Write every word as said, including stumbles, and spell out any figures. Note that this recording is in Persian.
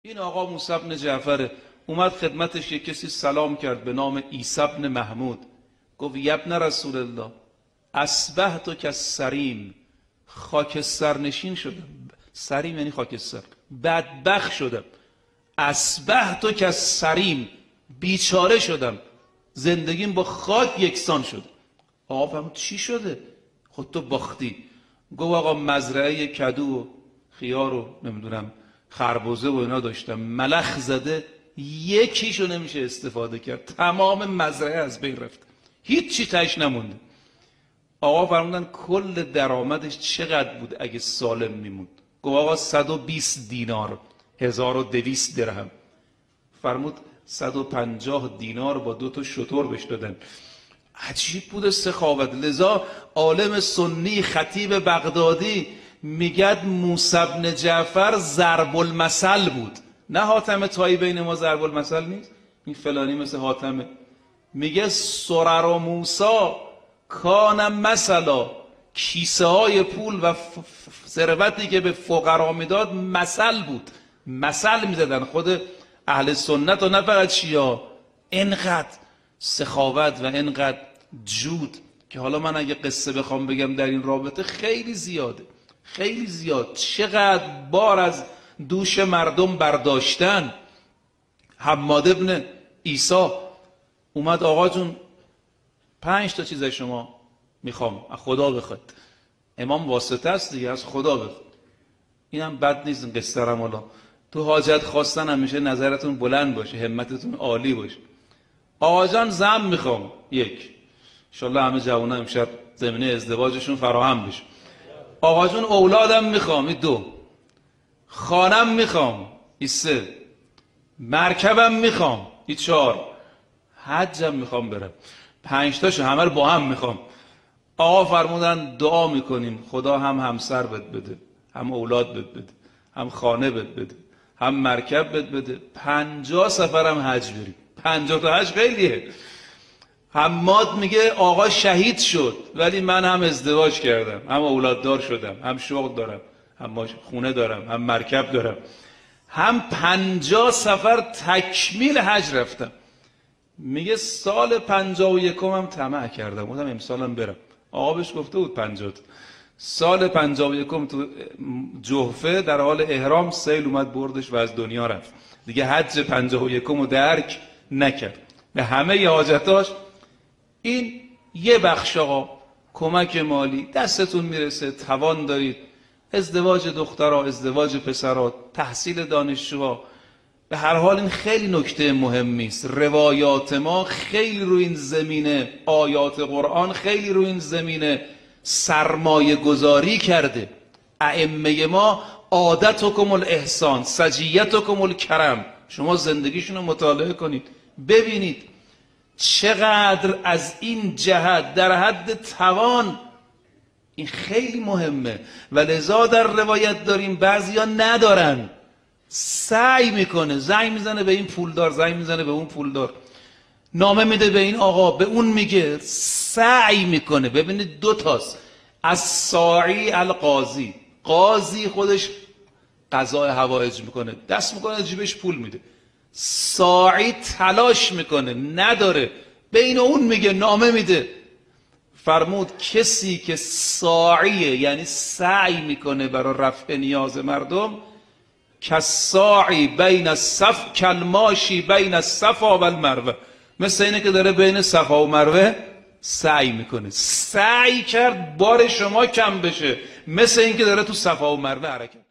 این آقا موسی بن جعفر اومد خدمتش، یک کسی سلام کرد به نام عیسی بن محمود. گفت یبن رسول الله اصبحت کالسریم، خاکستر نشین شدم. سریم یعنی خاکستر. بدبخت شدم. اصبحت کالسریم، بیچاره شدم، زندگیم با خاک یکسان شد. آقا فهمید چی شده؟ خود تو باختی. گفت آقا مزرعه کدو و خیار و نمیدونم خربزه و اینا داشتم، ملخ زده، یکیشو نمیشه استفاده کرد، تمام مزرعه از بین رفت، هیچ چی تاش نمونده. آقا فرمودن کل درآمدش چقدر بود اگه سالم میموند؟ گفت آقا صد و بیست دینار، هزار و دویست درهم. فرمود صد و پنجاه دینار با دو تا شتر بهش دادن. عجیب بود سخاوت. لذا عالم سنی خطیب بغدادی میگد موسی بن جعفر ضرب المثل بود. نه حاتم طایی بین ما ضرب المثل نیست، این فلانی مثل حاتمه. میگه سرر و موسی کان مثلا، کیسه های پول و ثروتی که به فقرا میداد مثل بود، مثل میزدن خود اهل سنت و نه فقط شیعه. اینقدر سخاوت و اینقدر جود که حالا من اگه قصه بخوام بگم در این رابطه خیلی زیاده، خیلی زیاد. چقدر بار از دوش مردم برداشتن. حماد ابن عیسی اومد آقا جون پنج تا چیز شما میخوام، از خدا بخواد. امام واسطه است دیگه، از خدا بخواد. اینم بد نیست این قصه رم. حالا تو حاجت خواستن همیشه نظرتون بلند باشه، همتتون عالی باشه. آقا جان زن میخوام یک. انشالله همه جوانان امشب زمینه ازدواجشون فراهم بشه. آقا جون اولادم میخوام، این دو. خانم میخوام، این سه. مرکبم میخوام، این چهار. حجم میخوام برم، پنج تاشو همه رو با هم میخوام. آقا فرمودن دعا میکنیم خدا هم همسر بد بده، هم اولاد بد بده، هم خانه بد بده، هم مرکب بد بده. پنجاه سفرم حج بریم. پنجاه تا حج خیلیه. حماد میگه آقا شهید شد ولی من هم ازدواج کردم، هم اولاددار شدم، هم شغل دارم، هم خونه دارم، هم مرکب دارم، هم پنجاه سفر تکمیل حج رفتم. میگه سال پنجاه و یکم هم طمع کردم، گفتم امسالم برم. آقا بهش گفته بود پنجاه. سال پنجاه و یکم تو جحفه در حال احرام سیل اومد بردش و از دنیا رفت. دیگه حج پنجاه و یکم رو درک نکرد. به همه حاجتاش این یه بخش آقا کمک مالی دستتون میرسه، توان دارید، ازدواج دخترها، ازدواج پسرها، تحصیل دانشجوها، به هر حال این خیلی نکته مهمی است. روایات ما خیلی روی این زمینه، آیات قرآن خیلی روی این زمینه سرمایه گذاری کرده. ائمه ما عادتکم الاحسان، سجیتکم الکرم. شما زندگیشون رو مطالعه کنید ببینید چقدر از این جهت در حد توان این خیلی مهمه. و لذا در روایت داریم بعضیا ندارن، سعی میکنه، زنگ میزنه به این پولدار، زنگ میزنه به اون پولدار، نامه میده به این آقا، به اون میگه، سعی میکنه. ببینید دو تاست، از ساعی القاضی، قاضی خودش قضای حوائج میکنه، دست میکنه جیبش پول میده. ساعی تلاش میکنه، نداره، بین اون میگه، نامه میده. فرمود کسی که ساعیه یعنی سعی میکنه برای رفع نیاز مردم، کالساعی بین الصف کالماشی بین الصفا و المروه، مثل اینه که داره بین صفا و مروه سعی میکنه. سعی کرد بار شما کم بشه، مثل اینکه داره تو صفا و مروه حرکت